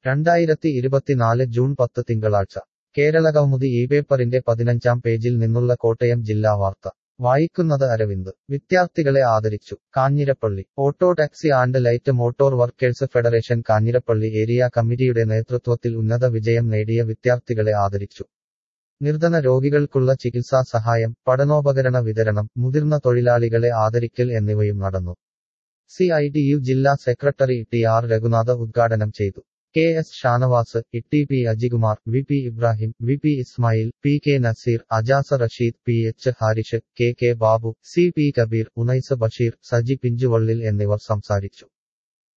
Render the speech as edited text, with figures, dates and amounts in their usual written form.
2024 June 10 തിങ്കളാഴ്ച കേരളകൗമുദി പേപ്പറിന്റെ 15-ാം പേജിൽ നിന്നുള്ള കോട്ടയം ജില്ലാ വാർത്ത വായിക്കുന്നത് അരവിന്ദ്. വിദ്യാർത്ഥികളെ ആദരിച്ചു. Kanjirappally. Auto taxi and light motor workers federation Kanjirappally area കമ്മിറ്റിയുടെ നേതൃത്വത്തിൽ ഉന്നത വിജയം നേടിയ വിദ്യാർത്ഥികളെ ആദരിച്ചു. നിർധന രോഗികൾക്കുള്ള ചികിത്സാ സഹായം, പഠനോപകരണ വിതരണം, മുതിർന്ന തൊഴിലാളികളെ ആദരിക്കൽ എന്നിവയും നടന്നു. CITU ജില്ലാ സെക്രട്ടറി TR രഘുനാഥ് ഉദ്ഘാടനം ചെയ്തു. KS Shanavas, TP Ajikumar, VP Ibrahim, VP Ismail, PK Naseer, Ajaz Rasheed, PH Harish, KK Babu, CP Kabir, Unais Basheer, Saji പിഞ്ചുവള്ളിൽ എന്നിവർ സംസാരിച്ചു.